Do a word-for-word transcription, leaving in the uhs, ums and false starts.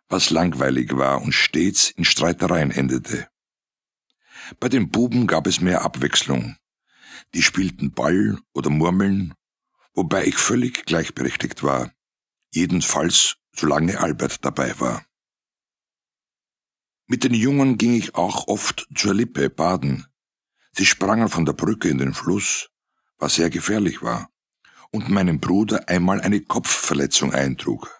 was langweilig war und stets in Streitereien endete. Bei den Buben gab es mehr Abwechslung. Die spielten Ball oder Murmeln, wobei ich völlig gleichberechtigt war, jedenfalls solange Albert dabei war. Mit den Jungen ging ich auch oft zur Lippe baden. Sie sprangen von der Brücke in den Fluss, was sehr gefährlich war, und meinem Bruder einmal eine Kopfverletzung eintrug.